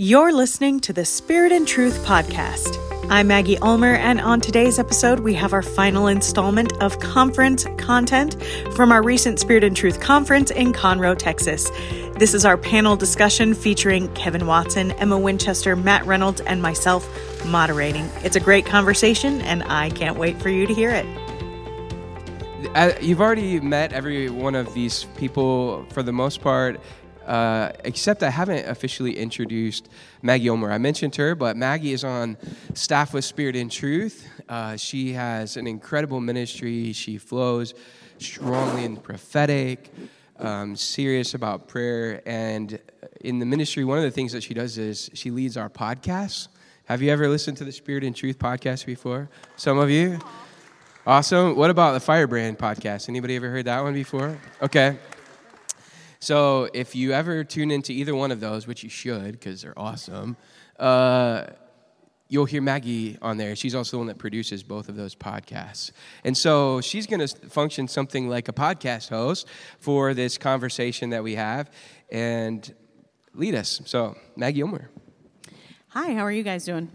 You're listening to the Spirit and Truth podcast. I'm Maggie Ulmer, and on today's episode, we have our final installment of conference content from our recent Spirit and Truth conference in Conroe, Texas. This is our panel discussion featuring Kevin Watson, Emma Winchester, Matt Reynolds, and myself moderating. It's a great conversation, and I can't wait for you to hear it. You've already met every one of these people for the most part, except I haven't officially introduced Maggie Ulmer. I mentioned her, but Maggie is on staff with Spirit and Truth. She has an incredible ministry. She flows strongly in prophetic, serious about prayer. And in the ministry, one of the things that she does is she leads our podcasts. Have you ever listened to the Spirit and Truth podcast before? Some of you? Awesome. What about the Firebrand podcast? Anybody ever heard that one before? Okay. So if you ever tune into either one of those, which you should because they're awesome, you'll hear Maggie on there. She's also the one that produces both of those podcasts. And so she's going to function something like a podcast host for this conversation that we have and lead us. So Maggie Ulmer. Hi, how are you guys doing?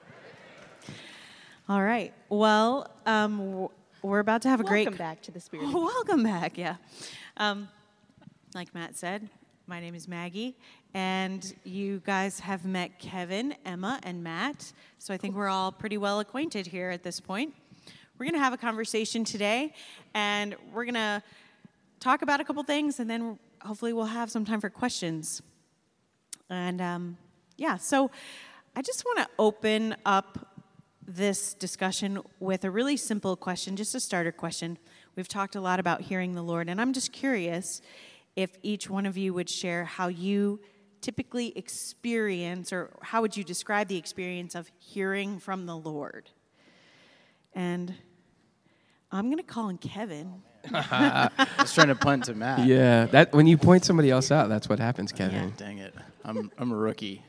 All right. Well, we're about to have a great... Welcome back to the Spirit. Welcome back, yeah. Like Matt said, my name is Maggie, and you guys have met Kevin, Emma, and Matt, so I think we're all pretty well acquainted here at this point. We're going to have a conversation today, and we're going to talk about a couple things, and then hopefully we'll have some time for questions. And, so I just want to open up this discussion with a really simple question, just a starter question. We've talked a lot about hearing the Lord, and I'm just curious if each one of you would share how you typically experience, or how would you describe the experience of hearing from the Lord? And I'm going to call on Kevin. I was trying to punt to Matt. Yeah, that when you point somebody else out, that's what happens, Kevin. Yeah, dang it. I'm a rookie.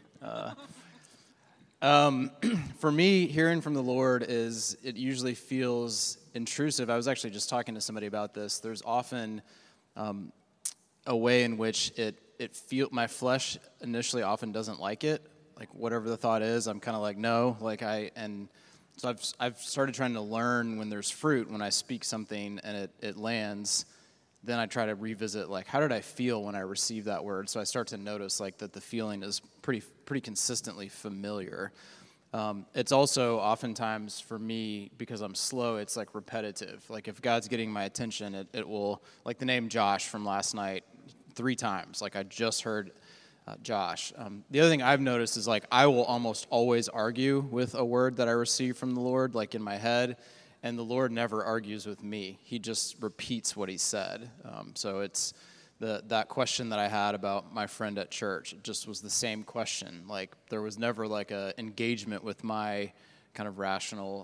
For me, hearing from the Lord it usually feels intrusive. I was actually just talking to somebody about this. There's often a way in which my flesh initially often doesn't like it. Like whatever the thought is, I'm kind of like, no. So I've started trying to learn when there's fruit, when I speak something and it lands, then I try to revisit, like, how did I feel when I received that word? So I start to notice, like, that the feeling is pretty consistently familiar. It's also oftentimes, for me, because I'm slow, it's, like, repetitive. Like, if God's getting my attention, it will, like the name Josh from last night, 3 times. Like, I just heard Josh. The other thing I've noticed is, like, I will almost always argue with a word that I receive from the Lord, like, in my head. And the Lord never argues with me. He just repeats what he said. So it's that question that I had about my friend at church. It just was the same question. Like, there was never like a engagement with my kind of rational,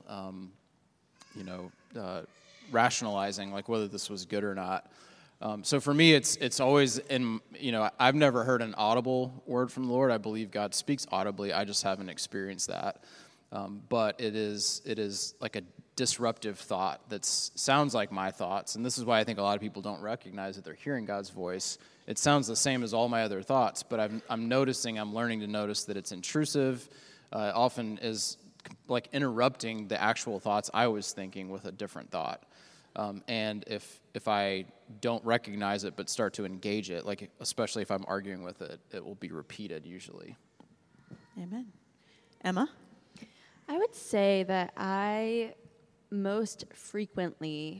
rationalizing like whether this was good or not. So for me, it's always I've never heard an audible word from the Lord. I believe God speaks audibly. I just haven't experienced that. But it is like a disruptive thought that sounds like my thoughts, and this is why I think a lot of people don't recognize that they're hearing God's voice. It sounds the same as all my other thoughts, but I'm learning to notice that it's intrusive, often is like interrupting the actual thoughts I was thinking with a different thought. And if I don't recognize it but start to engage it, like especially if I'm arguing with it, it will be repeated usually. Amen. Emma? I would say that I most frequently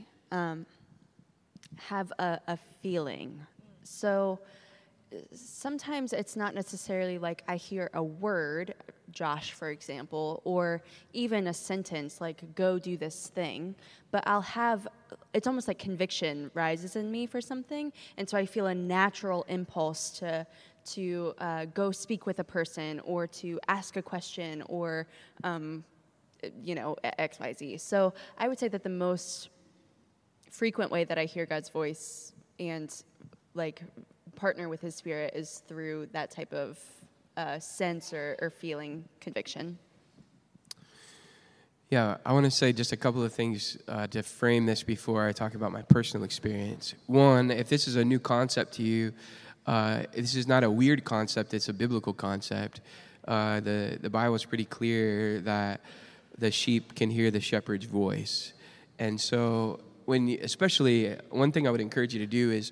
have a feeling. So sometimes it's not necessarily like I hear a word, Josh, for example, or even a sentence like, go do this thing, but it's almost like conviction rises in me for something, and so I feel a natural impulse to go speak with a person or to ask a question or, X, Y, Z. So I would say that the most frequent way that I hear God's voice and like partner with his spirit is through that type of sense or feeling conviction. Yeah, I want to say just a couple of things to frame this before I talk about my personal experience. One, if this is a new concept to you, this is not a weird concept, it's a biblical concept. The Bible is pretty clear that the sheep can hear the shepherd's voice. And so especially one thing I would encourage you to do is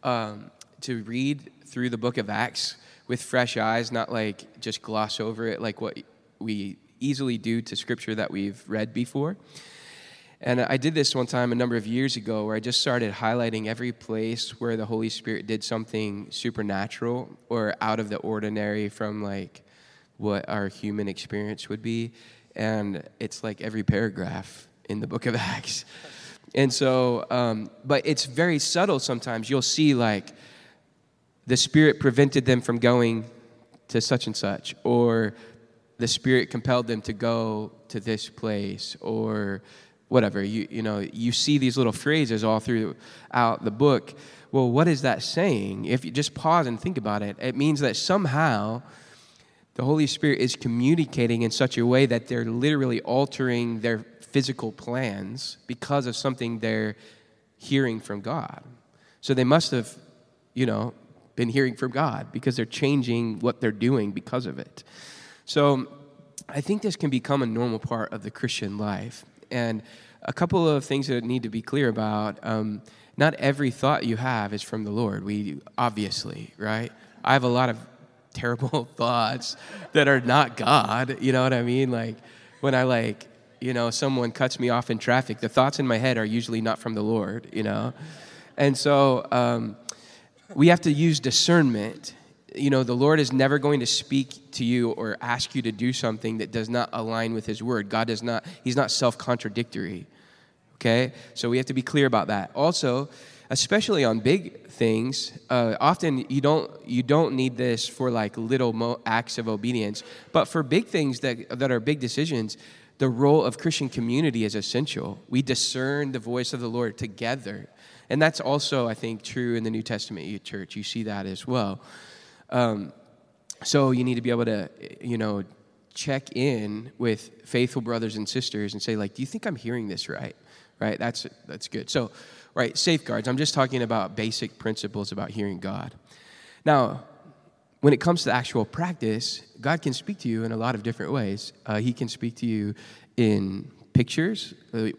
to read through the book of Acts with fresh eyes, not like just gloss over it like what we easily do to scripture that we've read before. And I did this one time a number of years ago where I just started highlighting every place where the Holy Spirit did something supernatural or out of the ordinary from like what our human experience would be. And it's like every paragraph in the book of Acts. And so, but it's very subtle sometimes. You'll see like the Spirit prevented them from going to such and such, or the Spirit compelled them to go to this place, or whatever. You see these little phrases all throughout the book. Well, what is that saying? If you just pause and think about it, it means that somehow the Holy Spirit is communicating in such a way that they're literally altering their physical plans because of something they're hearing from God. So they must have, been hearing from God because they're changing what they're doing because of it. So I think this can become a normal part of the Christian life. And a couple of things that need to be clear about, not every thought you have is from the Lord. Obviously, right? I have a lot of terrible thoughts that are not God, you know what I mean? Like when someone cuts me off in traffic, the thoughts in my head are usually not from the Lord, And so we have to use discernment. The Lord is never going to speak to you or ask you to do something that does not align with His word. He's not self-contradictory, okay? So we have to be clear about that. Also, especially on big things, often you don't need this for like little acts of obedience, but for big things that are big decisions, the role of Christian community is essential. We discern the voice of the Lord together, and that's also, I think, true in the New Testament church. You see that as well. So you need to be able to, check in with faithful brothers and sisters and say, like, do you think I'm hearing this right? Right? That's good. So, right, safeguards. I'm just talking about basic principles about hearing God. Now, when it comes to actual practice, God can speak to you in a lot of different ways. He can speak to you in pictures.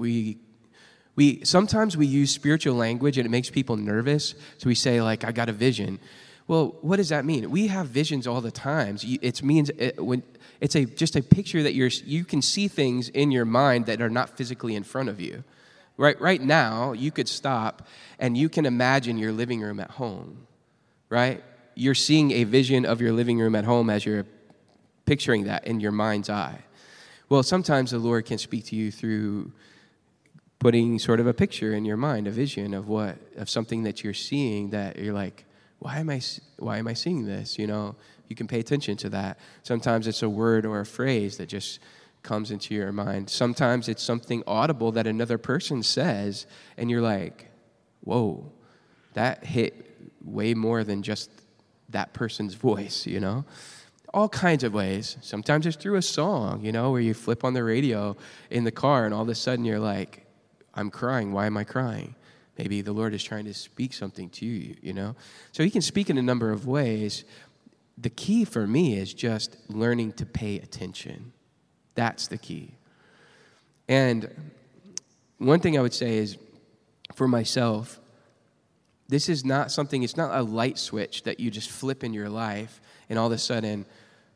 Sometimes we use spiritual language and it makes people nervous. So we say, like, I got a vision. Well, what does that mean? We have visions all the time. When it's just a picture that you can see things in your mind that are not physically in front of you. Right now, you could stop and you can imagine your living room at home, right? You're seeing a vision of your living room at home as you're picturing that in your mind's eye. Well, sometimes the Lord can speak to you through putting sort of a picture in your mind, a vision of something that you're seeing that you're like, why am I seeing this? You can pay attention to that. Sometimes it's a word or a phrase that just comes into your mind. Sometimes it's something audible that another person says, and you're like, whoa, that hit way more than just that person's voice, All kinds of ways. Sometimes it's through a song, where you flip on the radio in the car, and all of a sudden you're like, I'm crying. Why am I crying? Maybe the Lord is trying to speak something to you, So He can speak in a number of ways. The key for me is just learning to pay attention. That's the key. And one thing I would say is, for myself, this is not something, it's not a light switch that you just flip in your life and all of a sudden,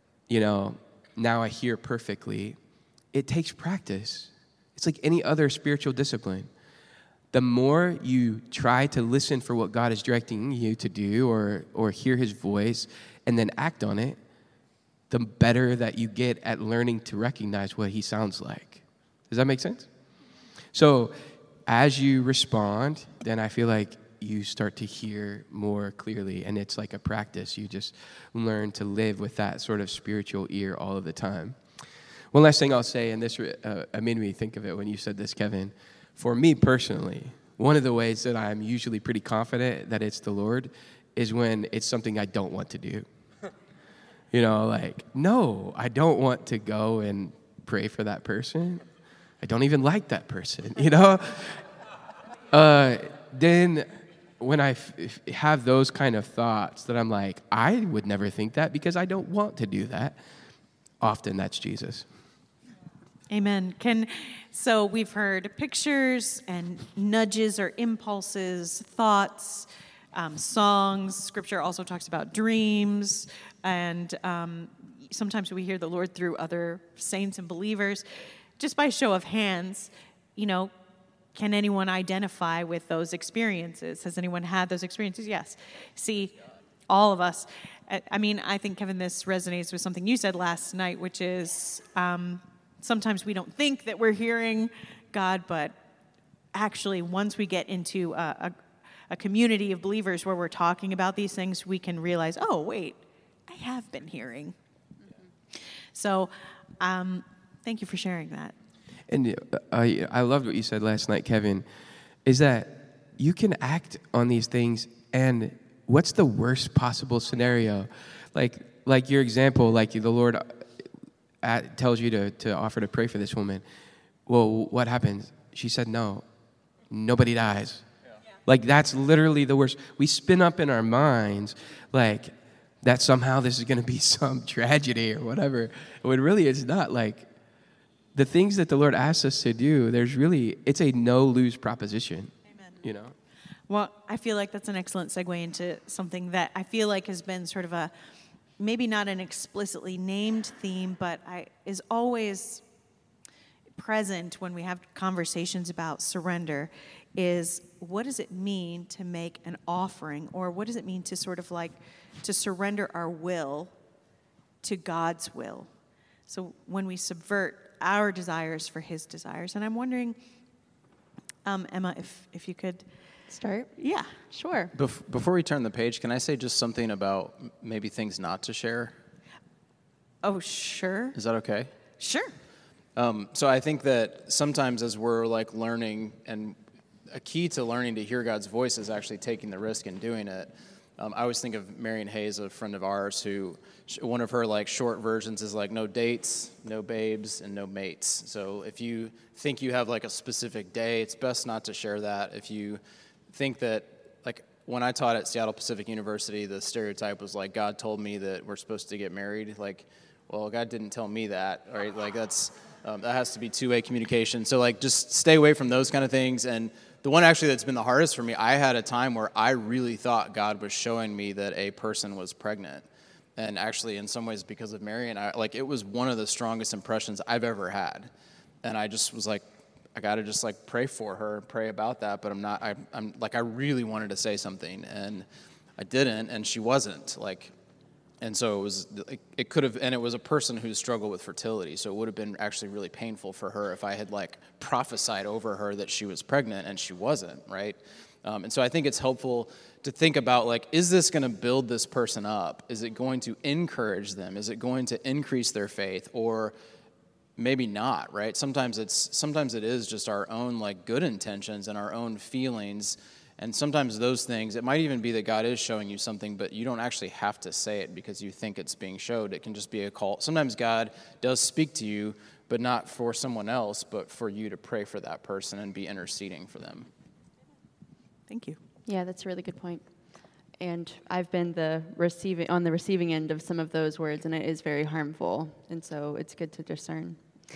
now I hear perfectly. It takes practice. It's like any other spiritual discipline. The more you try to listen for what God is directing you to do or hear His voice and then act on it, the better that you get at learning to recognize what He sounds like. Does that make sense? So as you respond, then I feel like you start to hear more clearly, and it's like a practice. You just learn to live with that sort of spiritual ear all of the time. One last thing I'll say, and this made me think of it when you said this, Kevin. For me personally, one of the ways that I'm usually pretty confident that it's the Lord is when it's something I don't want to do. No, I don't want to go and pray for that person. I don't even like that person, Then when I have those kind of thoughts that I'm like, I would never think that because I don't want to do that. often that's Jesus. Amen. So we've heard pictures and nudges or impulses, thoughts, songs. Scripture also talks about dreams, and sometimes we hear the Lord through other saints and believers. Just by show of hands, can anyone identify with those experiences? Has anyone had those experiences? Yes. See, all of us. I think, Kevin, this resonates with something you said last night, which is sometimes we don't think that we're hearing God, but actually once we get into a community of believers where we're talking about these things, we can realize, oh, wait, I have been hearing. Mm-hmm. So thank you for sharing that. And I loved what you said last night, Kevin, is that you can act on these things, and what's the worst possible scenario? Like your example, like the Lord tells you to offer to pray for this woman. Well, what happens? She said no. Nobody dies. Yeah. Like, that's literally the worst. We spin up in our minds, like, that somehow this is going to be some tragedy or whatever, when really it's not. Like, the things that the Lord asks us to do, it's a no-lose proposition. Amen. Well, I feel like that's an excellent segue into something that I feel like has been sort of maybe not an explicitly named theme, but is always present when we have conversations about surrender, is what does it mean to make an offering, or what does it mean to sort of like to surrender our will to God's will? So when we subvert our desires for his desires. And I'm wondering, Emma, if you could start? Yeah. Sure. Before we turn the page, can I say just something about maybe things not to share? Oh, sure. Is that okay? Sure. So I think that sometimes as we're like learning, and a key to learning to hear God's voice is actually taking the risk and doing it. I always think of Marion Hayes, a friend of ours, who one of her like short versions is like no dates, no babes, and no mates. So if you think you have like a specific day, it's best not to share that. If you think that, like when I taught at Seattle Pacific University, the stereotype was like God told me that we're supposed to get married. Like, well, God didn't tell me that, right? Like that has to be two-way communication. So like just stay away from those kind of things. And the one actually that's been the hardest for me, I had a time where I really thought God was showing me that a person was pregnant. And actually, in some ways, because of Marion, it was one of the strongest impressions I've ever had. And I just was like, I got to just like pray for her, pray about that. But I'm like, I really wanted to say something, and I didn't, and she wasn't. Like, and so it could have, and it was a person who struggled with fertility. So it would have been actually really painful for her if I had like prophesied over her that she was pregnant and she wasn't, right? And so I think it's helpful to think about, like, is this going to build this person up? Is it going to encourage them? Is it going to increase their faith? Or maybe not, right? Sometimes it is just our own like good intentions and our own feelings. And sometimes those things, it might even be that God is showing you something, but you don't actually have to say it because you think it's being showed. It can just be a call. Sometimes God does speak to you, but not for someone else, but for you to pray for that person and be interceding for them. Thank you. Yeah, that's a really good point. And I've been on the receiving end of some of those words, and it is very harmful. And so it's good to discern.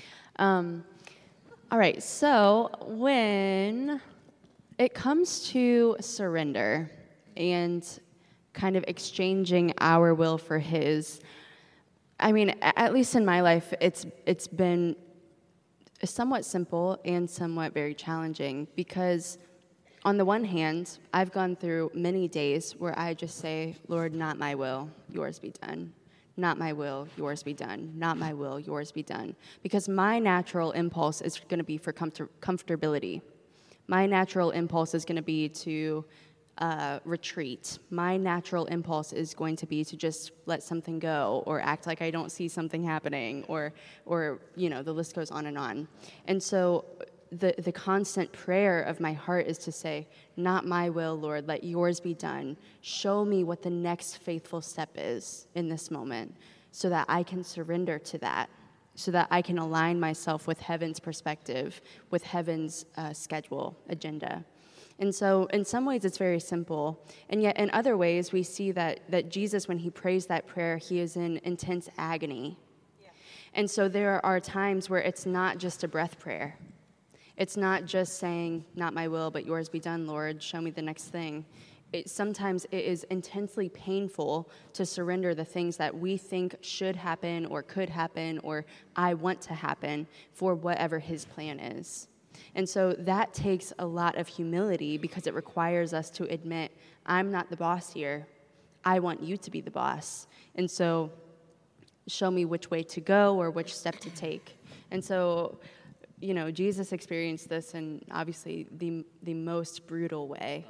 All right, so when it comes to surrender and kind of exchanging our will for his, I mean, at least in my life, it's been somewhat simple and somewhat very challenging, because on the one hand, I've gone through many days where I just say, Lord, not my will, yours be done. Not my will, yours be done. Not my will, yours be done. Because my natural impulse is going to be for comfortability. My natural impulse is going to be to retreat. My natural impulse is going to be to just let something go or act like I don't see something happening, or the list goes on. And so the constant prayer of my heart is to say, not my will, Lord, let yours be done. Show me what the next faithful step is in this moment so that I can surrender to that, so that I can align myself with heaven's perspective, with heaven's schedule, agenda. And so in some ways it's very simple, and yet in other ways we see that Jesus, when he prays that prayer, he is in intense agony. Yeah. And so there are times where it's not just a breath prayer. It's not just saying, not my will, but yours be done, Lord. Show me the next thing. Sometimes it is intensely painful to surrender the things that we think should happen or could happen or I want to happen for whatever his plan is. And so that takes a lot of humility because it requires us to admit, I'm not the boss here. I want you to be the boss. And so show me which way to go or which step to take. And so, Jesus experienced this in obviously the most brutal way.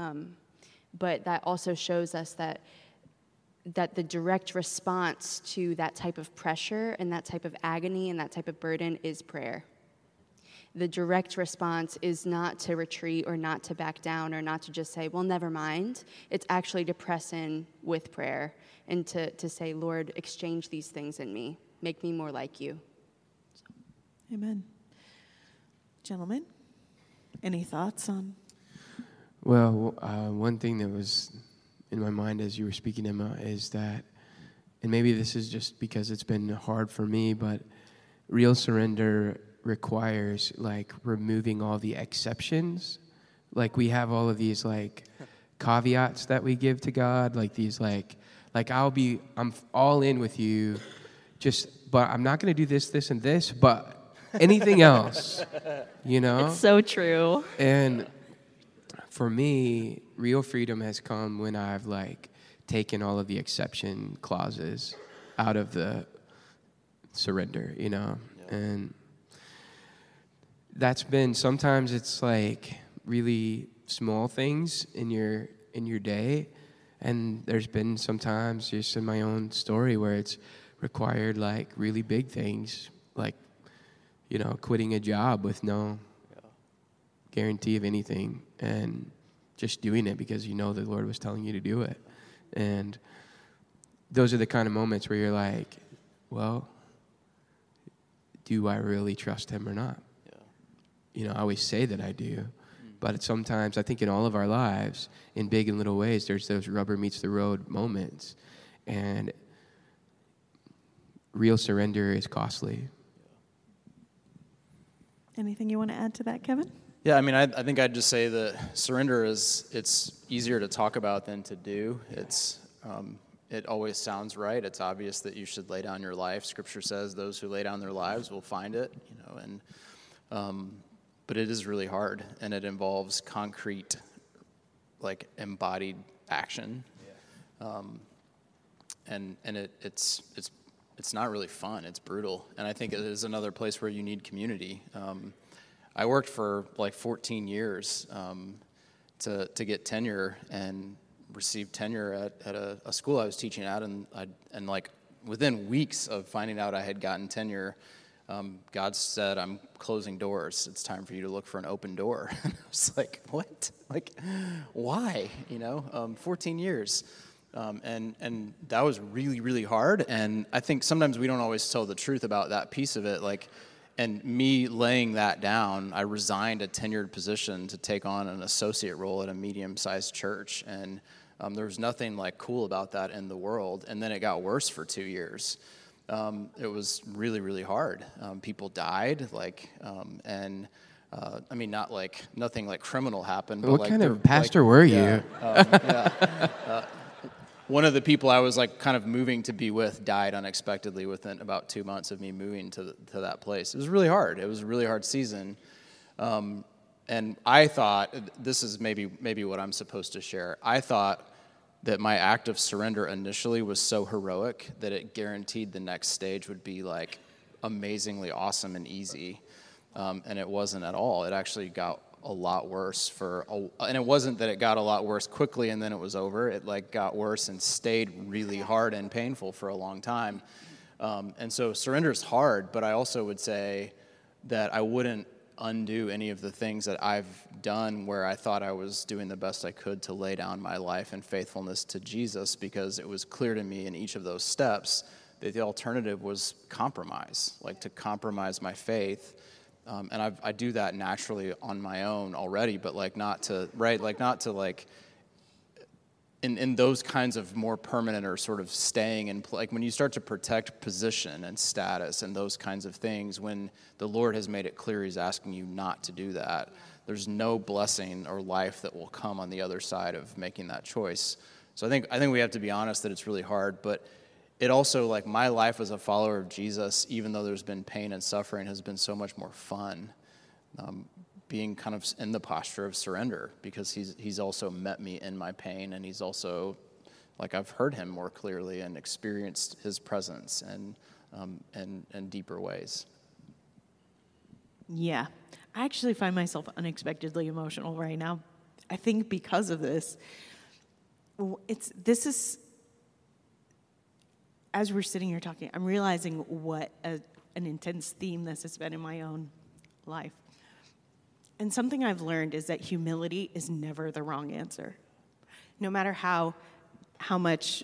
But that also shows us that the direct response to that type of pressure and that type of agony and that type of burden is prayer. The direct response is not to retreat or not to back down or not to just say, well, never mind. It's actually to press in with prayer and to say, Lord, exchange these things in me. Make me more like you. Amen. Gentlemen, any thoughts on? Well, one thing that was in my mind as you were speaking, Emma, is that, and maybe this is just because it's been hard for me, but real surrender requires like removing all the exceptions. Like we have all of these like caveats that we give to God, like these like I'm all in with you, but I'm not going to do this, this, and this, but anything else, It's so true. And for me, real freedom has come when I've like taken all of the exception clauses out of the surrender, and that's been, sometimes it's like really small things in your day, and there's been sometimes just in my own story where it's required like really big things, like quitting a job with no guarantee of anything and just doing it because the Lord was telling you to do it. And those are the kind of moments where you're like, well, do I really trust him or not? I always say that I do, but sometimes I think in all of our lives, in big and little ways, there's those rubber meets the road moments, and real surrender is costly. Anything you want to add to that, Kevin? Yeah, I think I'd just say that surrender it's easier to talk about than to do. It always sounds right. It's obvious that you should lay down your life. Scripture says those who lay down their lives will find it, but it is really hard, and it involves concrete, like embodied action, and it's not really fun. It's brutal, and I think it is another place where you need community. I worked for like 14 years to get tenure and received tenure at a school I was teaching at, and like within weeks of finding out I had gotten tenure, God said, I'm closing doors. It's time for you to look for an open door. And I was like, what? Like, why? 14 years. And that was really, really hard. And I think sometimes we don't always tell the truth about that piece of it. And me laying that down, I resigned a tenured position to take on an associate role at a medium-sized church. And there was nothing like cool about that in the world. And then it got worse for 2 years. It was really, really hard. People died, not like nothing like criminal happened. But what kind of pastor were you? One of the people I was like kind of moving to be with died unexpectedly within about 2 months of me moving to that place. It was really hard. It was a really hard season. And I thought, this is maybe what I'm supposed to share. I thought that my act of surrender initially was so heroic that it guaranteed the next stage would be like amazingly awesome and easy. And it wasn't at all. It actually got a lot worse and it wasn't that it got a lot worse quickly and then it was over. It like got worse and stayed really hard and painful for a long time. And so surrender is hard, but I also would say that I wouldn't undo any of the things that I've done where I thought I was doing the best I could to lay down my life in faithfulness to Jesus, because it was clear to me in each of those steps that the alternative was compromise, like to compromise my faith. And I do that naturally on my own already, but not to in those kinds of more permanent or sort of staying in, like when you start to protect position and status and those kinds of things, when the Lord has made it clear he's asking you not to do that, there's no blessing or life that will come on the other side of making that choice. So I think we have to be honest that it's really hard, but it also, like, my life as a follower of Jesus, even though there's been pain and suffering, has been so much more fun. Being kind of in the posture of surrender, because he's also met me in my pain, and he's also, like, I've heard him more clearly and experienced his presence and deeper ways. Yeah. I actually find myself unexpectedly emotional right now. I think because of this. This is, as we're sitting here talking, I'm realizing what an intense theme this has been in my own life. And something I've learned is that humility is never the wrong answer. No matter how much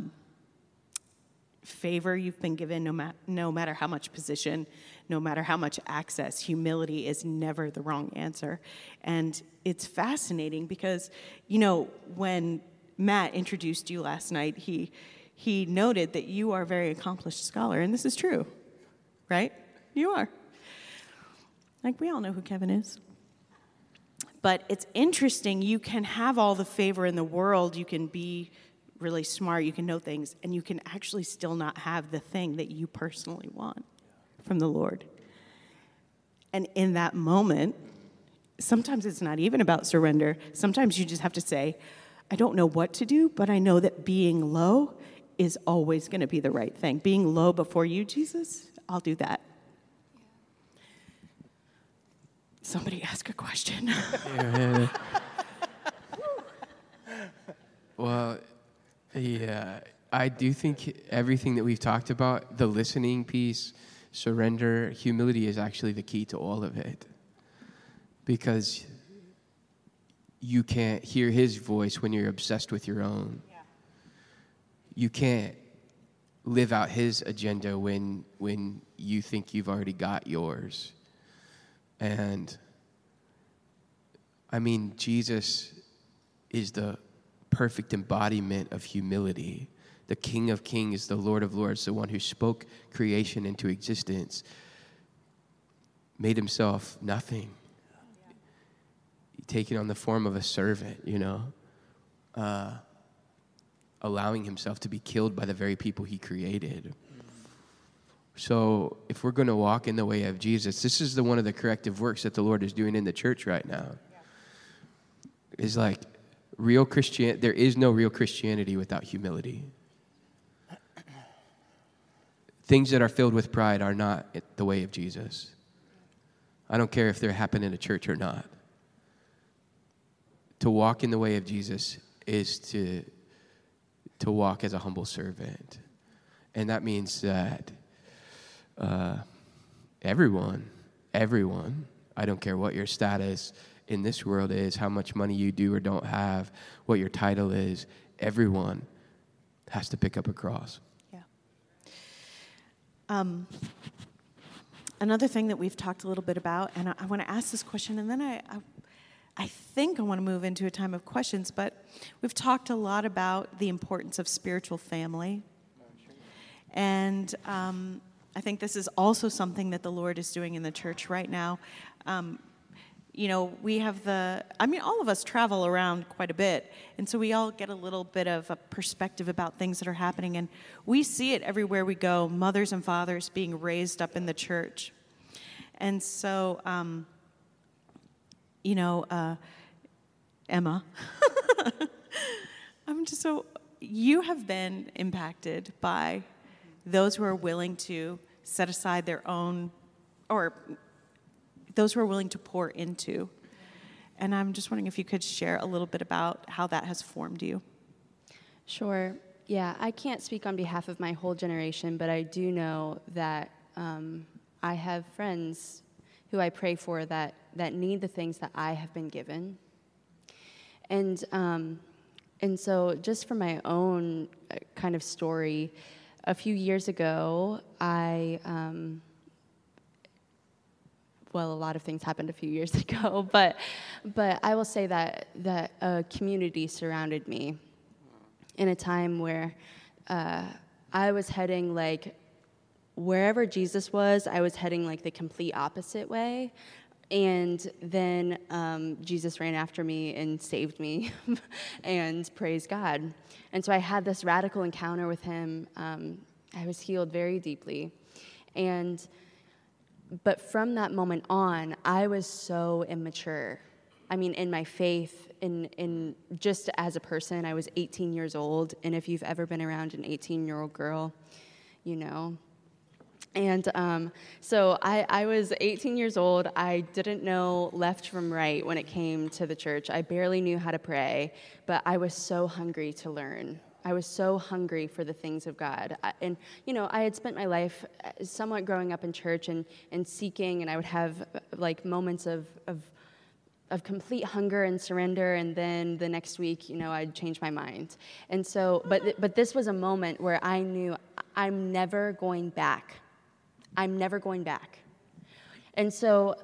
favor you've been given, no matter how much position, no matter how much access, humility is never the wrong answer. And it's fascinating because, when Matt introduced you last night, he noted that you are a very accomplished scholar, and this is true, right? You are. Like, we all know who Kevin is. But it's interesting, you can have all the favor in the world, you can be really smart, you can know things, and you can actually still not have the thing that you personally want from the Lord. And in that moment, sometimes it's not even about surrender. Sometimes you just have to say, I don't know what to do, but I know that being low is always going to be the right thing. Being low before you, Jesus, I'll do that. Somebody ask a question. Yeah. Well, yeah, I do think everything that we've talked about, the listening piece, surrender, humility is actually the key to all of it. Because you can't hear his voice when you're obsessed with your own. Yeah. You can't live out his agenda when you think you've already got yours. And, I mean, Jesus is the perfect embodiment of humility. The King of Kings, the Lord of Lords, the one who spoke creation into existence, made himself nothing. Taking on the form of a servant, allowing himself to be killed by the very people he created. So if we're going to walk in the way of Jesus, this is one of the corrective works that the Lord is doing in the church right now. Is like real Christian. There is no real Christianity without humility. Things that are filled with pride are not the way of Jesus. I don't care if they're happening in a church or not. To walk in the way of Jesus is to walk as a humble servant. And that means that everyone, I don't care what your status in this world is, how much money you do or don't have, what your title is, everyone has to pick up a cross. Yeah. Another thing that we've talked a little bit about, and I want to ask this question, and then I think I want to move into a time of questions, but we've talked a lot about the importance of spiritual family. And I think this is also something that the Lord is doing in the church right now. We have all of us travel around quite a bit, and so we all get a little bit of a perspective about things that are happening, and we see it everywhere we go, mothers and fathers being raised up in the church. And so, Emma, you have been impacted by those who are willing to set aside their own, or those who are willing to pour into. And I'm just wondering if you could share a little bit about how that has formed you. Sure. Yeah, I can't speak on behalf of my whole generation, but I do know that I have friends who I pray for that need the things that I have been given. And so just from my own kind of story, a few years ago, a lot of things happened a few years ago, but I will say that a community surrounded me, in a time where I was heading like wherever Jesus was, I was heading like the complete opposite way. And then Jesus ran after me and saved me, and praise God. And so I had this radical encounter with him. I was healed very deeply. But from that moment on, I was so immature. I mean, in my faith, in just as a person, I was 18 years old. And if you've ever been around an 18-year-old girl, you know. And so I was 18 years old. I didn't know left from right when it came to the church. I barely knew how to pray, but I was so hungry to learn. I was so hungry for the things of God. And, you know, I had spent my life somewhat growing up in church and seeking, and I would have, like, moments of complete hunger and surrender, and then the next week, you know, I'd change my mind. And so, but this was a moment where I knew I'm never going back. I'm never going back. And so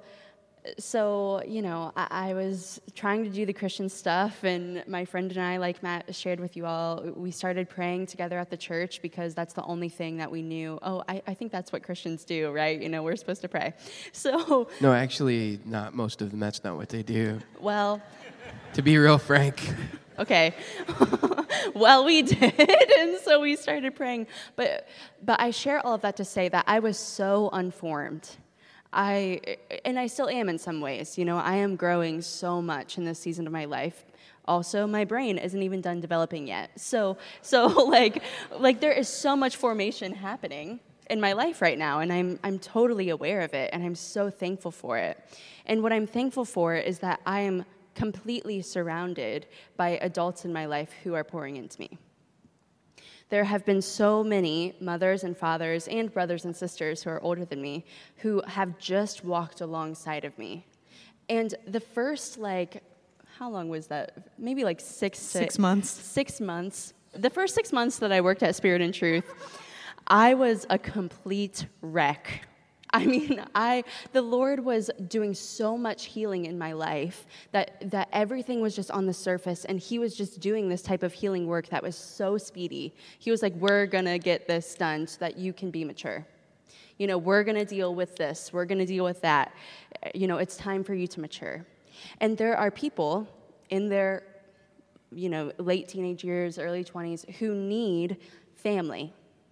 you know, I was trying to do the Christian stuff, and my friend and I, like Matt shared with you all, we started praying together at the church because that's the only thing that we knew. Oh, I think that's what Christians do, right? You know, we're supposed to pray. So No, actually, not most of them. That's not what they do. Well, To be real frank. okay. Well, we did, and so we started praying. But I share all of that to say that I was so unformed. And I still am in some ways. You know, I am growing so much in this season of my life. Also, my brain isn't even done developing yet. So like there is so much formation happening in my life right now, and I'm totally aware of it, and I'm so thankful for it. And what I'm thankful for is that I am completely surrounded by adults in my life who are pouring into me. There have been so many mothers and fathers and brothers and sisters who are older than me who have just walked alongside of me. And the first, like, how long was that? Maybe like 6 months. 6 months. The first 6 months that I worked at Spirit and Truth, I was a complete wreck. I mean, the Lord was doing so much healing in my life that everything was just on the surface, and he was just doing this type of healing work that was so speedy. He was like, we're going to get this done so that you can be mature. You know, we're going to deal with this. We're going to deal with that. You know, it's time for you to mature. And there are people in their, you know, late teenage years, early 20s who need family.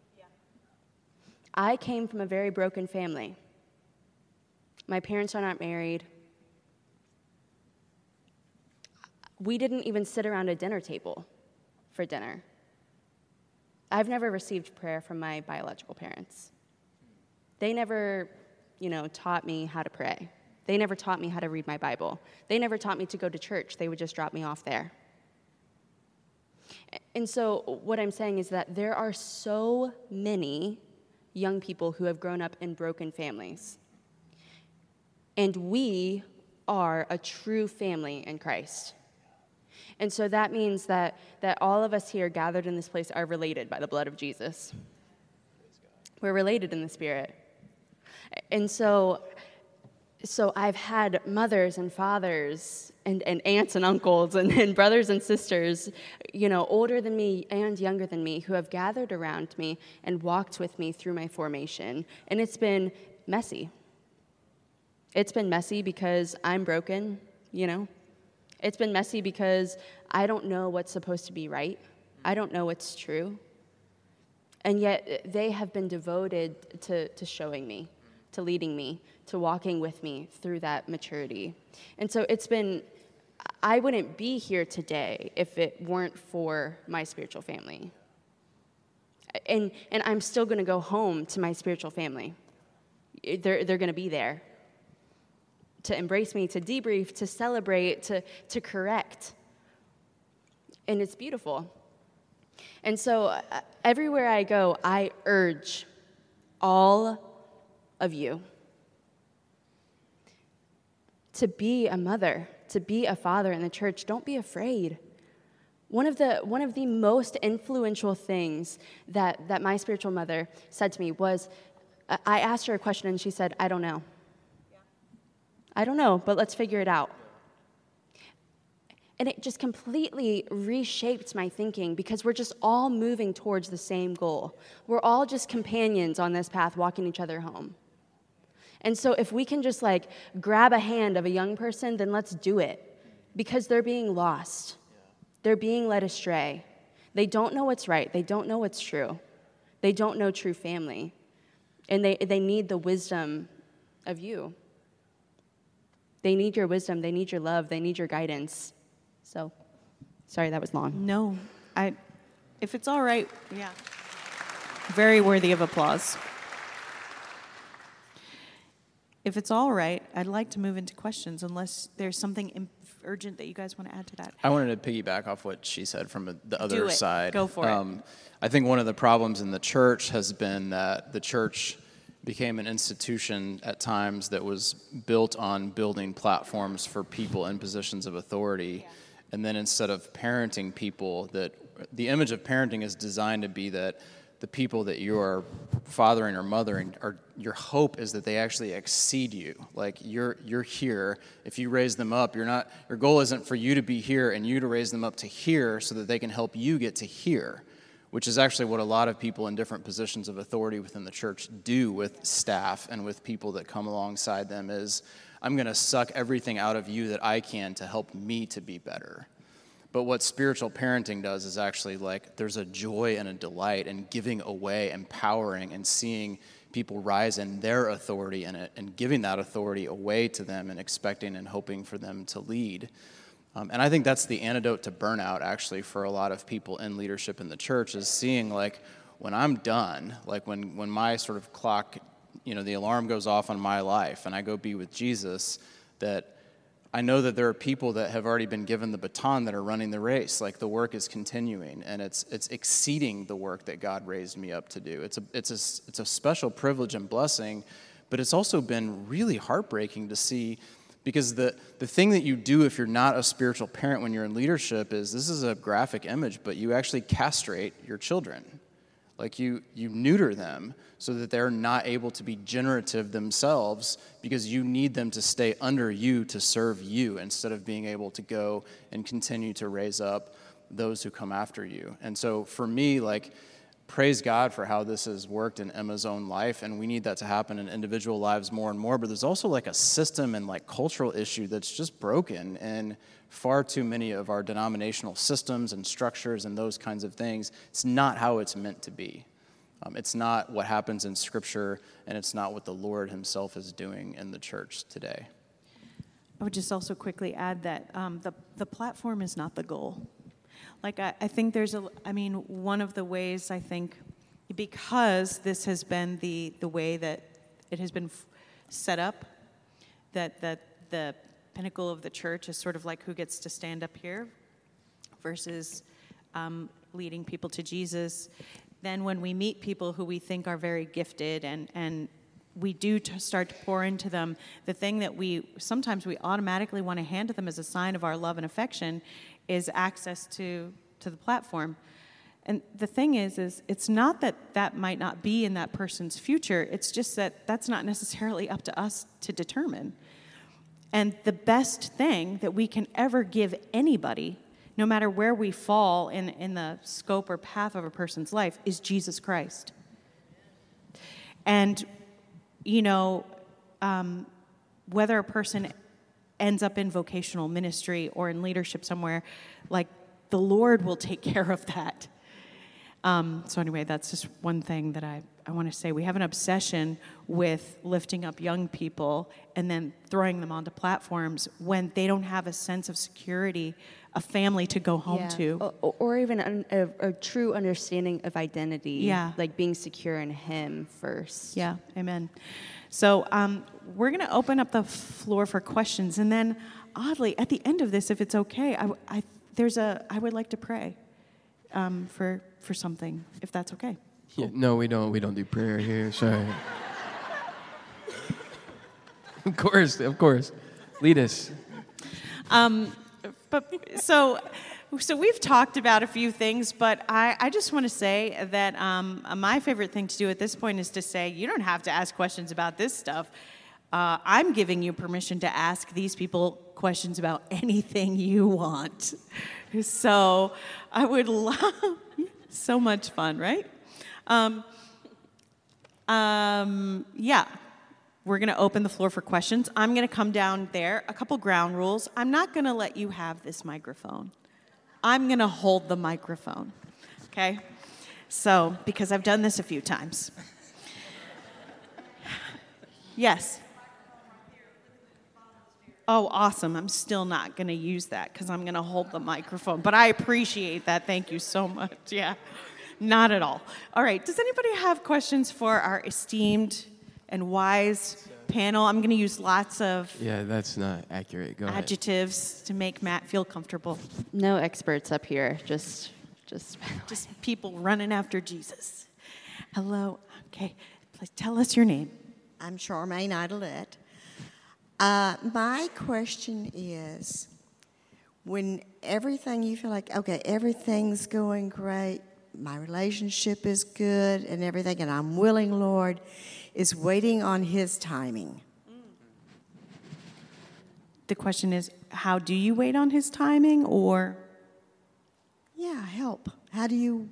I came from a very broken family. My parents are not married. We didn't even sit around a dinner table for dinner. I've never received prayer from my biological parents. They never, you know, taught me how to pray. They never taught me how to read my Bible. They never taught me to go to church. They would just drop me off there. And so what I'm saying is that there are so many young people who have grown up in broken families. And we are a true family in Christ. And so that means that all of us here gathered in this place are related by the blood of Jesus. We're related in the Spirit. And so I've had mothers and fathers and aunts and uncles and brothers and sisters, you know, older than me and younger than me, who have gathered around me and walked with me through my formation. And it's been messy. It's been messy because I'm broken, you know. It's been messy because I don't know what's supposed to be right. I don't know what's true. And yet they have been devoted to showing me, to leading me, to walking with me through that maturity. And so I wouldn't be here today if it weren't for my spiritual family. And I'm still going to go home to my spiritual family. They're going to be there to embrace me, to debrief, to celebrate, to correct. And it's beautiful. And so everywhere I go, I urge all of you to be a mother, to be a father in the church. Don't be afraid. One of the most influential things that my spiritual mother said to me was, I asked her a question and she said, I don't know. I don't know, but let's figure it out. And it just completely reshaped my thinking because we're just all moving towards the same goal. We're all just companions on this path walking each other home. And so if we can just like grab a hand of a young person, then let's do it because they're being lost. They're being led astray. They don't know what's right. They don't know what's true. They don't know true family. And they need the wisdom of you. They need your wisdom. They need your love. They need your guidance. So, sorry, that was long. No, if it's all right, yeah. Very worthy of applause. If it's all right, I'd like to move into questions unless there's something urgent that you guys want to add to that. I wanted to piggyback off what she said from the other side. Go for it. I think one of the problems in the church has been that the church became an institution at times that was built on building platforms for people in positions of authority. Yeah. And then instead of parenting people, that the image of parenting is designed to be that the people that you are fathering or mothering, your hope is that they actually exceed you. Like you're here. If you raise them up, your goal isn't for you to be here and you to raise them up to here so that they can help you get to here, which is actually what a lot of people in different positions of authority within the church do with staff and with people that come alongside them is, I'm going to suck everything out of you that I can to help me to be better. But what spiritual parenting does is actually like there's a joy and a delight in giving away, empowering, and seeing people rise in their authority and giving that authority away to them and expecting and hoping for them to lead. And I think that's the antidote to burnout, actually, for a lot of people in leadership in the church, is seeing, like, when I'm done, like when my sort of clock, the alarm goes off on my life and I go be with Jesus, that I know that there are people that have already been given the baton that are running the race. Like, the work is continuing, and it's exceeding the work that God raised me up to do. It's a special privilege and blessing, but it's also been really heartbreaking to see. Because the thing that you do if you're not a spiritual parent when you're in leadership is, this is a graphic image, but you actually castrate your children. Like you neuter them so that they're not able to be generative themselves because you need them to stay under you to serve you instead of being able to go and continue to raise up those who come after you. And so for me, like, praise God for how this has worked in Emma's own life, and we need that to happen in individual lives more and more, but there's also like a system and like cultural issue that's just broken in far too many of our denominational systems and structures and those kinds of things. It's not how it's meant to be. It's not what happens in Scripture, and it's not what the Lord himself is doing in the church today. I would just also quickly add that the platform is not the goal. Like, I think one of the ways, I think, because this has been the way that it has been set up, that the pinnacle of the church is sort of like who gets to stand up here versus leading people to Jesus. Then when we meet people who we think are very gifted and we do start to pour into them, the thing that sometimes we automatically want to hand to them as a sign of our love and affection is access to the platform. And the thing is it's not that might not be in that person's future. It's just that that's not necessarily up to us to determine. And the best thing that we can ever give anybody, no matter where we fall in the scope or path of a person's life, is Jesus Christ. And, whether a person ends up in vocational ministry or in leadership somewhere, like, the Lord will take care of that. So anyway, that's just one thing that I want to say. We have an obsession with lifting up young people and then throwing them onto platforms when they don't have a sense of security, a family to go home to. Or even a true understanding of identity. Yeah. Like being secure in Him first. Yeah, amen. So we're going to open up the floor for questions. And then, oddly, at the end of this, if it's okay, I would like to pray for something, if that's okay. Yeah, no, we don't do prayer here. Sorry. Of course. Lead us. So we've talked about a few things, but I just want to say that my favorite thing to do at this point is to say, you don't have to ask questions about this stuff. I'm giving you permission to ask these people questions about anything you want. So I would love, so much fun, right? Yeah, we're going to open the floor for questions. I'm going to come down there. A couple ground rules. I'm not going to let you have this microphone. I'm going to hold the microphone, okay? So, because I've done this a few times. Yes. Oh, awesome. I'm still not going to use that because I'm going to hold the microphone. But I appreciate that. Thank you so much. Yeah, not at all. All right. Does anybody have questions for our esteemed and wise panel? I'm going to use lots of Yeah, that's not accurate. Go ahead. adjectives to make Matt feel comfortable. No experts up here, just Just people running after Jesus. Hello. Okay. Please tell us your name. I'm Charmaine Idolette. My question is, when everything you feel like, okay, everything's going great, my relationship is good and everything, and I'm willing, Lord, is waiting on His timing. The question is, how do you wait on His timing, or? Yeah, help. How do you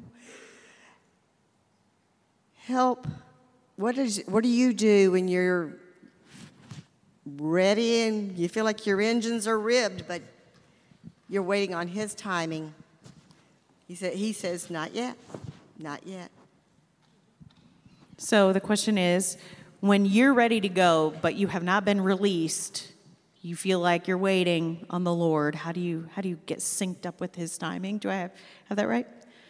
help? What do you do when you're ready and you feel like your engines are ribbed, but you're waiting on His timing? He says, not yet, not yet. So the question is, when you're ready to go, but you have not been released, you feel like you're waiting on the Lord. How do you get synced up with His timing? Do I have that right?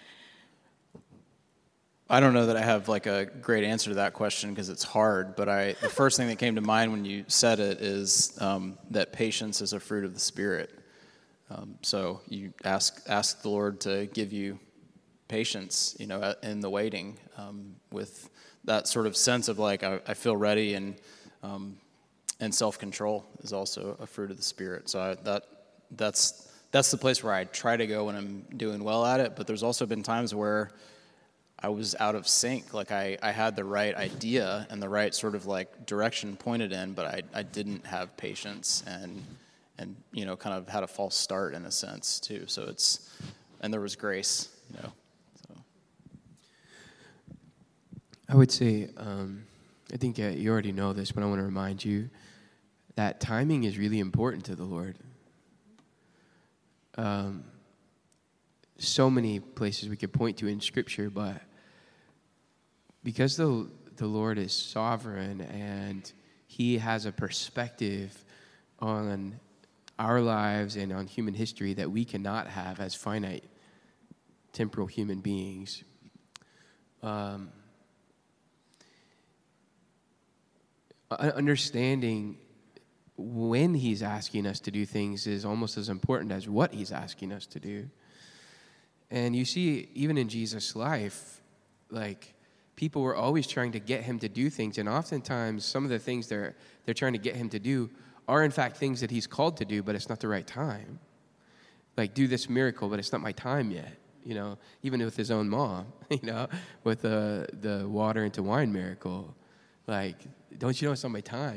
I don't know that I have like a great answer to that question because it's hard, but the first thing that came to mind when you said it is that patience is a fruit of the Spirit. So you ask the Lord to give you patience, in the waiting, with that sort of sense of like I feel ready, and self-control is also a fruit of the Spirit. So that's the place where I try to go when I'm doing well at it. But there's also been times where I was out of sync. Like I had the right idea and the right sort of like direction pointed in, but I didn't have patience and kind of had a false start in a sense too. So and there was grace, So I would say, I think you already know this, but I want to remind you that timing is really important to the Lord. So many places we could point to in Scripture, but because the Lord is sovereign and He has a perspective on our lives and on human history that we cannot have as finite temporal human beings, understanding when He's asking us to do things is almost as important as what He's asking us to do. And you see, even in Jesus' life, like, people were always trying to get Him to do things, and oftentimes some of the things they're trying to get Him to do are in fact things that He's called to do, but it's not the right time. Like, do this miracle, but it's not my time yet. Even with His own mom, with the water into wine miracle. Like, don't you know it's not my time?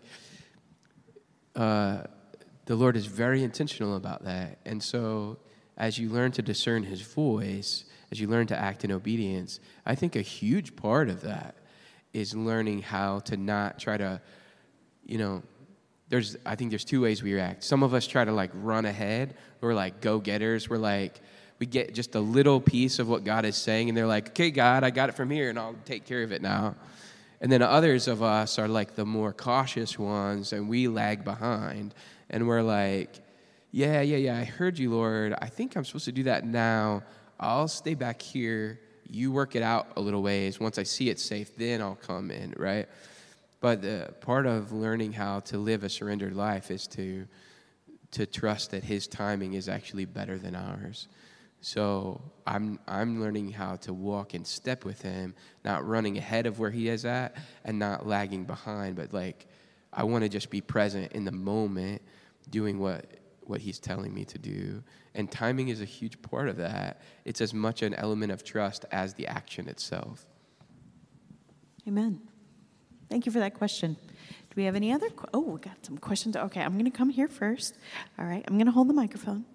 The Lord is very intentional about that. And so as you learn to discern His voice, as you learn to act in obedience, I think a huge part of that is learning how to not try to, I think there's two ways we react. Some of us try to like run ahead. We're like go-getters. We're like, we get just a little piece of what God is saying, and they're like, okay, God, I got it from here, and I'll take care of it now. And then others of us are like the more cautious ones, and we lag behind. And we're like, yeah, I heard you, Lord. I think I'm supposed to do that now. I'll stay back here. You work it out a little ways. Once I see it's safe, then I'll come in, right? But part of learning how to live a surrendered life is to trust that His timing is actually better than ours. So I'm learning how to walk in step with Him, not running ahead of where He is at and not lagging behind, but like I want to just be present in the moment doing what He's telling me to do. And timing is a huge part of that. It's as much an element of trust as the action itself. Amen. Thank you for that question. Do we have any other? We got some questions. Okay, I'm going to come here first. All right, I'm going to hold the microphone.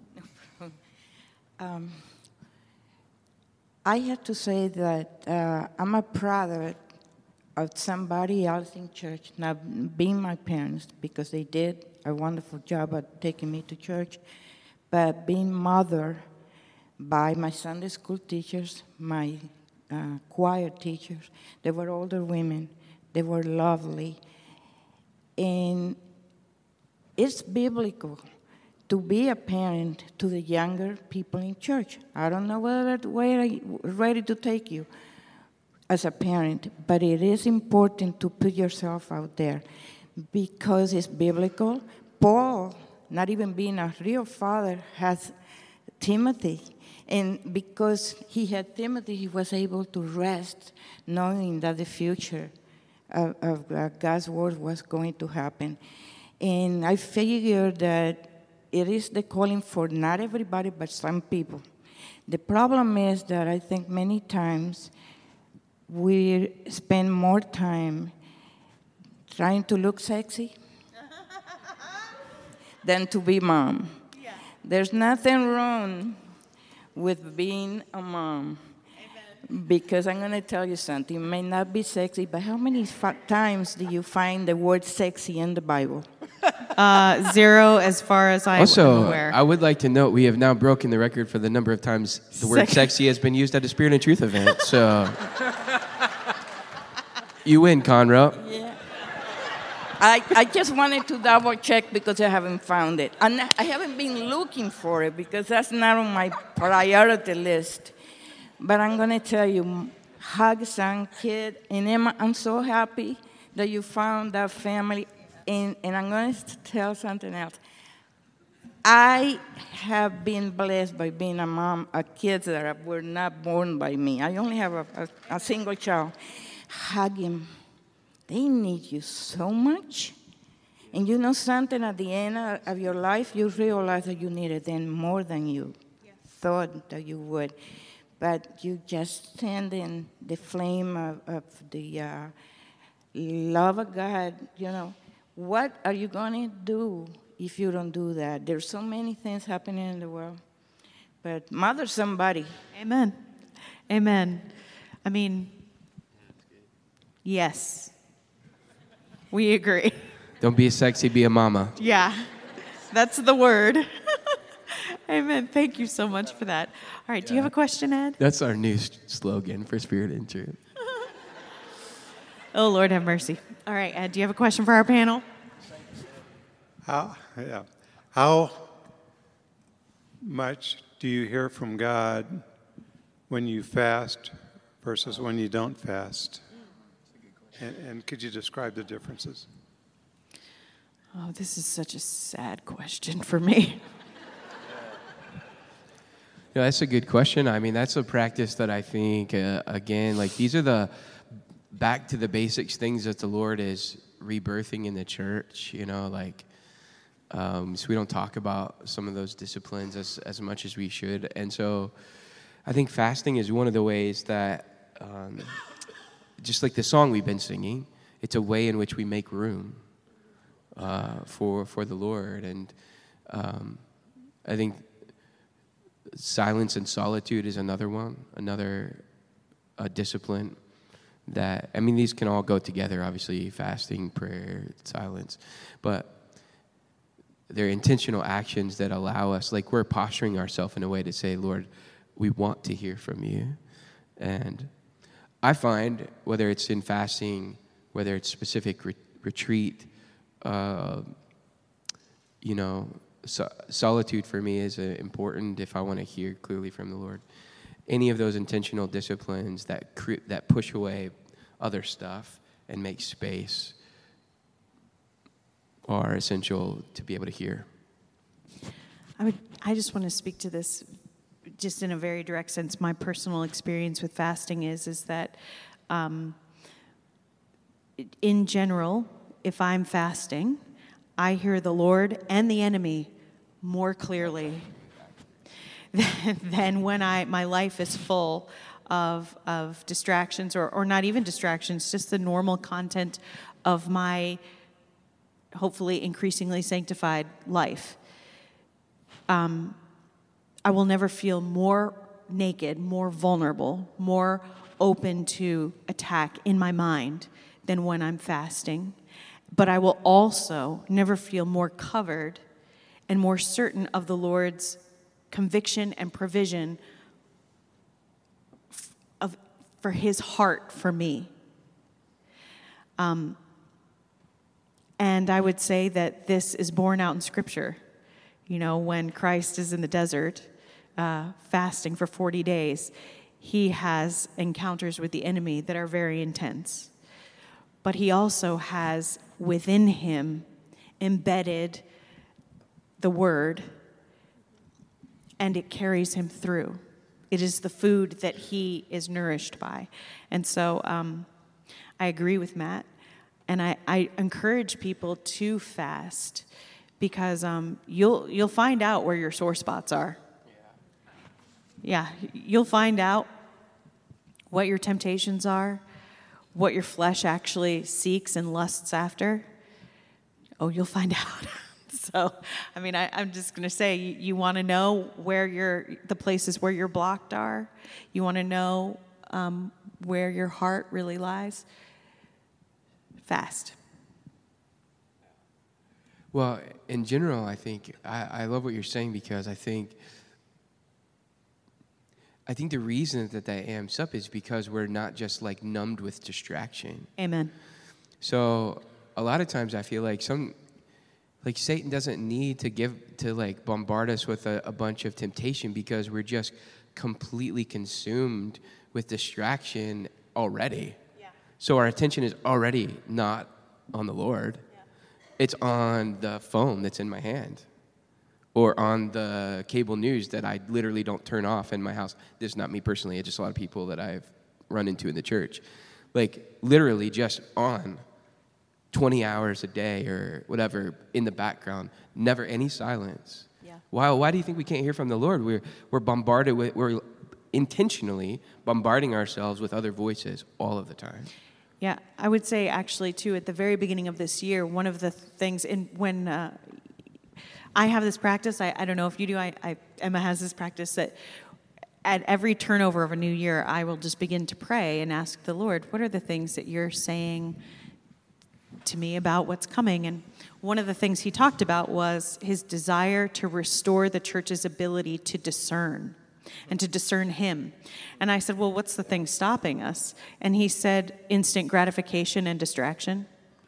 I have to say that I'm a product of somebody else in church, not being my parents, because they did a wonderful job at taking me to church, but being mothered by my Sunday school teachers, my choir teachers. They were older women. They were lovely. And it's biblical to be a parent to the younger people in church. I don't know where I'm ready to take you as a parent, but it is important to put yourself out there because it's biblical. Paul, not even being a real father, has Timothy. And because he had Timothy, he was able to rest, knowing that the future of God's word was going to happen. And I figured that it is the calling for not everybody, but some people. The problem is that I think many times we spend more time trying to look sexy than to be mom. Yeah. There's nothing wrong with being a mom. Amen. Because I'm going to tell you something. It may not be sexy, but how many times do you find the word sexy in the Bible? 0 as far as I'm aware. I would like to note we have now broken the record for the number of times the word sexy has been used at a Spirit and Truth event. So you win, Conroe. Yeah. I just wanted to double check because I haven't found it. And I haven't been looking for it because that's not on my priority list. But I'm going to tell you, hug son, kid, and Emma, I'm so happy that you found that family. And I'm going to tell something else. I have been blessed by being a mom of kids that were not born by me. I only have a single child. Hug him. They need you so much. And you know something, at the end of your life, you realize that you needed them more than you thought that you would. But you just stand in the flame of the love of God, you know. What are you going to do if you don't do that? There's so many things happening in the world. But mother somebody. Amen. Amen. I mean, yes. We agree. Don't be a sexy, be a mama. Yeah, that's the word. Amen. Thank you so much for that. All right, do you have a question, Ed? That's our new slogan for Spirit and Truth. Oh, Lord have mercy. All right, Ed, do you have a question for our panel? How much do you hear from God when you fast versus when you don't fast? And could you describe the differences? Oh, this is such a sad question for me. Yeah, that's a good question. I mean, that's a practice that I think, again, like these are the back to the basics things that the Lord is rebirthing in the church, you know, like, so we don't talk about some of those disciplines as much as we should. And so I think fasting is one of the ways that, just like the song we've been singing, it's a way in which we make room for the Lord. And I think silence and solitude is another one, another discipline that, I mean, these can all go together, obviously, fasting, prayer, silence, but they're intentional actions that allow us, like we're posturing ourselves in a way to say, Lord, we want to hear from you. And I find, whether it's in fasting, whether it's specific retreat, you know, solitude for me is important if I want to hear clearly from the Lord. Any of those intentional disciplines that push away other stuff and make space are essential to be able to hear. I just want to speak to this just in a very direct sense. My personal experience with fasting is that in general, if I'm fasting, I hear the Lord and the enemy more clearly than when my life is full of distractions or not even distractions, just the normal content of my hopefully increasingly sanctified life, I will never feel more naked, more vulnerable, more open to attack in my mind than when I'm fasting. But I will also never feel more covered and more certain of the Lord's conviction and provision for his heart for me. And I would say that this is borne out in Scripture. You know, when Christ is in the desert fasting for 40 days, he has encounters with the enemy that are very intense. But he also has within him embedded the word, and it carries him through. It is the food that he is nourished by. And so I agree with Matt, and I encourage people to fast because you'll find out where your sore spots are. Yeah, you'll find out what your temptations are, what your flesh actually seeks and lusts after. Oh, you'll find out. So, I mean, I'm just going to say, you want to know where the places where you're blocked are. You want to know where your heart really lies. Fast. Well, in general, I think I love what you're saying because I think the reason that amps up is because we're not just like numbed with distraction. Amen. So a lot of times I feel like Satan doesn't need to bombard us with a bunch of temptation because we're just completely consumed with distraction already. Yeah. So our attention is already not on the Lord. Yeah. It's on the phone that's in my hand. Or on the cable news that I literally don't turn off in my house. This is not me personally. It's just a lot of people that I've run into in the church. Like, literally just on 20 hours a day or whatever in the background. Never any silence. Yeah. Why do you think we can't hear from the Lord? We're bombarded with, we're intentionally bombarding ourselves with other voices all of the time. Yeah, I would say actually, too, at the very beginning of this year, one of the things when I have this practice, I don't know if you do, Emma has this practice that at every turnover of a new year, I will just begin to pray and ask the Lord, what are the things that you're saying to me about what's coming? And one of the things he talked about was his desire to restore the church's ability to discern and to discern him. And I said, well, what's the thing stopping us? And he said, instant gratification and distraction.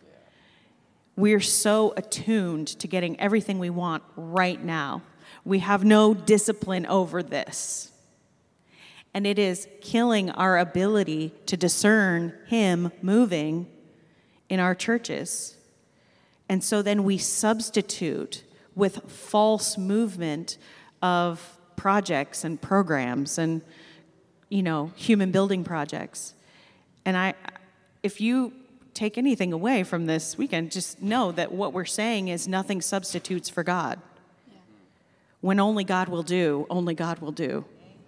We're so attuned to getting everything we want right now. We have no discipline over this. And it is killing our ability to discern him moving in our churches. And so then we substitute with false movement of projects and programs and, human building projects. And if you take anything away from this weekend, just know that what we're saying is nothing substitutes for God. Yeah. When only God will do, only God will do.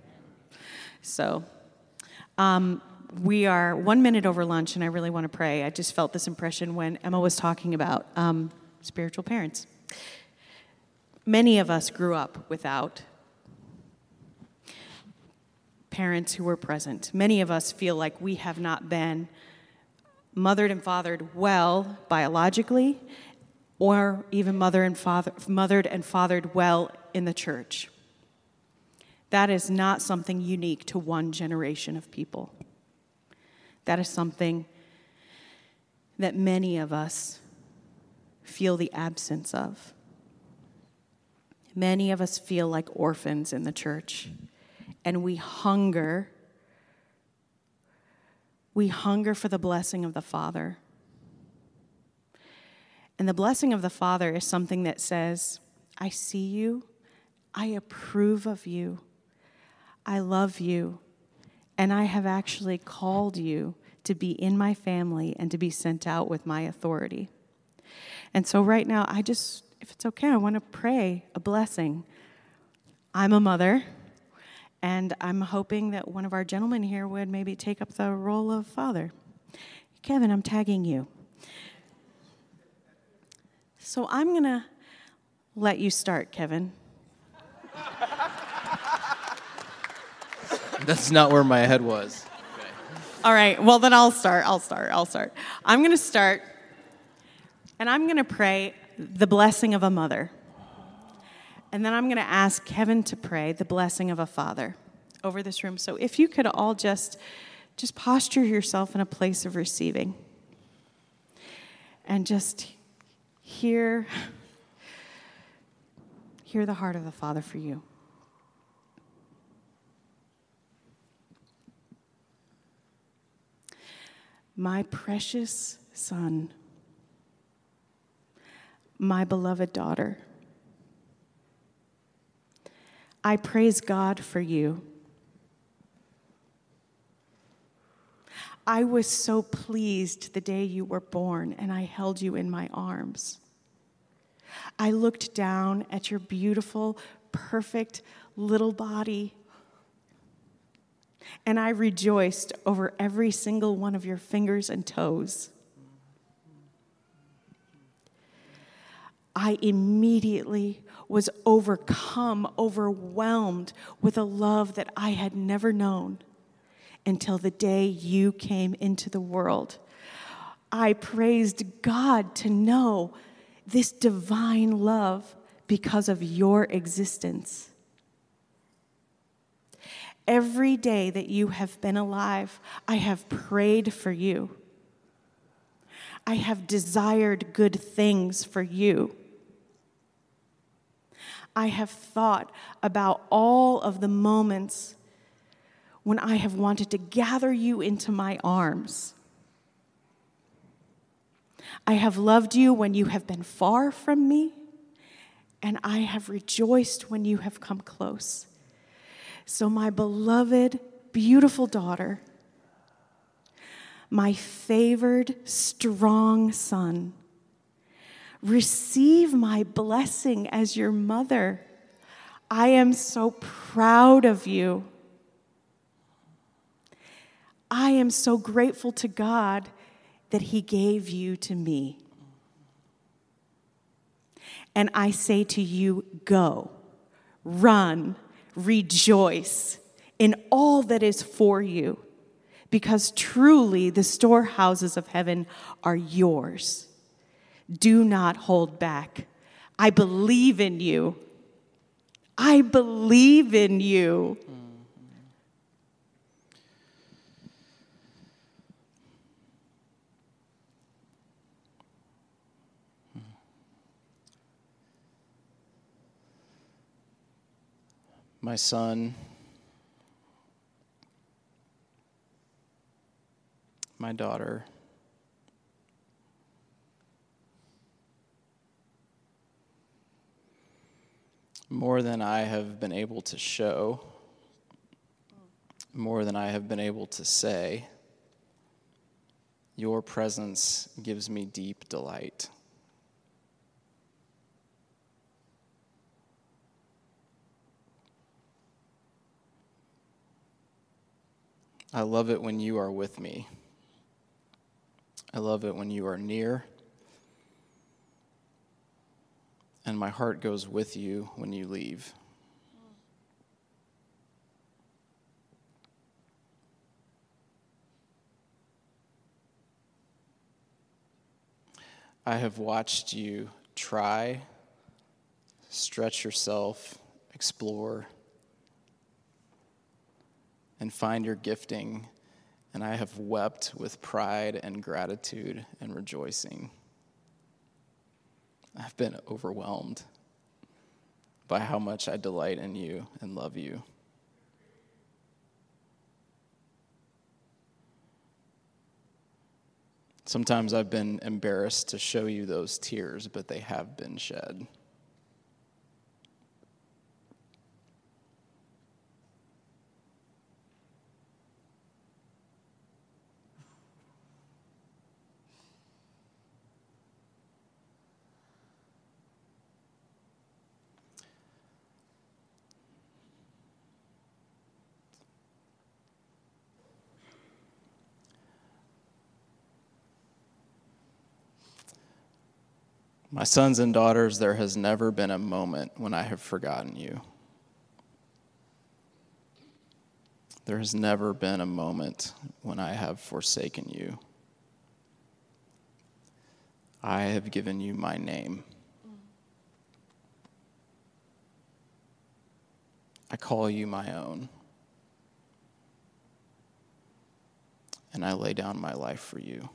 So we are 1 minute over lunch, and I really want to pray. I just felt this impression when Emma was talking about spiritual parents. Many of us grew up without parents who were present. Many of us feel like we have not been mothered and fathered well biologically, or even mothered and fathered well in the church. That is not something unique to one generation of people. That is something that many of us feel the absence of. Many of us feel like orphans in the church, and we hunger for the blessing of the Father. And the blessing of the Father is something that says, I see you, I approve of you, I love you, and I have actually called you to be in my family and to be sent out with my authority. And so right now, if it's okay, I want to pray a blessing. I'm a mother. And I'm hoping that one of our gentlemen here would maybe take up the role of father. Kevin, I'm tagging you. So I'm going to let you start, Kevin. That's not where my head was. All right, well, then I'll start. I'm going to start, and I'm going to pray the blessing of a mother. And then I'm going to ask Kevin to pray the blessing of a father over this room. So if you could all just posture yourself in a place of receiving and just hear the heart of the Father for you. My precious son, my beloved daughter, I praise God for you. I was so pleased the day you were born and I held you in my arms. I looked down at your beautiful, perfect little body, and I rejoiced over every single one of your fingers and toes. I immediately was overwhelmed with a love that I had never known until the day you came into the world. I praised God to know this divine love because of your existence. Every day that you have been alive, I have prayed for you. I have desired good things for you. I have thought about all of the moments when I have wanted to gather you into my arms. I have loved you when you have been far from me, and I have rejoiced when you have come close. So my beloved, beautiful daughter, my favored, strong son, receive my blessing as your mother. I am so proud of you. I am so grateful to God that He gave you to me. And I say to you, go, run, rejoice in all that is for you, because truly the storehouses of heaven are yours. Do not hold back. I believe in you. I believe in you. My son, my daughter, more than I have been able to show, more than I have been able to say, your presence gives me deep delight. I love it when you are with me. I love it when you are near. And my heart goes with you when you leave. I have watched you try, stretch yourself, explore, and find your gifting, and I have wept with pride and gratitude and rejoicing. I've been overwhelmed by how much I delight in you and love you. Sometimes I've been embarrassed to show you those tears, but they have been shed. My sons and daughters, there has never been a moment when I have forgotten you. There has never been a moment when I have forsaken you. I have given you my name. I call you my own. And I lay down my life for you.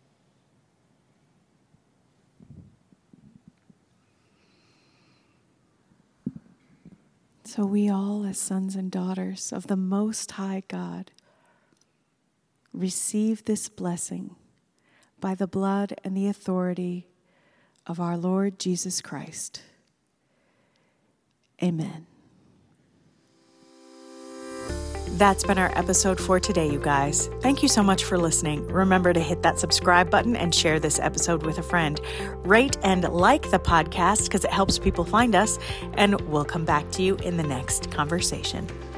So we all, as sons and daughters of the Most High God, receive this blessing by the blood and the authority of our Lord Jesus Christ. Amen. That's been our episode for today, you guys. Thank you so much for listening. Remember to hit that subscribe button and share this episode with a friend. Rate and like the podcast because it helps people find us, and we'll come back to you in the next conversation.